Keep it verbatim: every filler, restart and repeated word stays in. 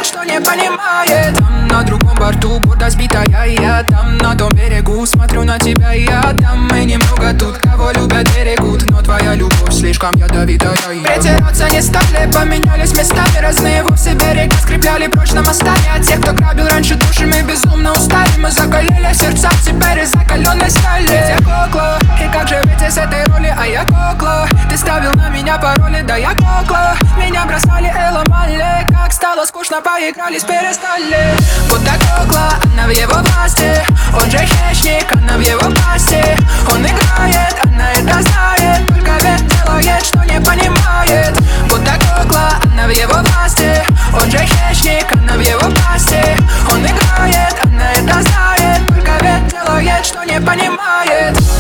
что не понимает. Там на другом борту бурда сбитая, я там на том берегу смотрю на тебя, я там. Мы немного тут, кого любят, берегут, но твоя любовь слишком ядовитая. Притираться не стали, поменялись местами, разные вовсе берега скрепляли прочно мостами. От тех, кто грабил раньше души, мы безумно устали. Мы закалили сердца теперь из закаленной стали. Ведь я кукла, и как же выйти с этой роли, а я кукла. Ты ставил на меня пароли, да я кукла. Меня бросали и ломали, как стало скучно, поигрались, перестали. Будто кукла, она в его власти. Он же хищник, она в его пасти. Он играет, она это знает, только ведь делает, что не понимает. Будто кукла, она в его власти. Он же хищник, она в его пасти. Он играет, она это знает, только ведь делает, что не понимает.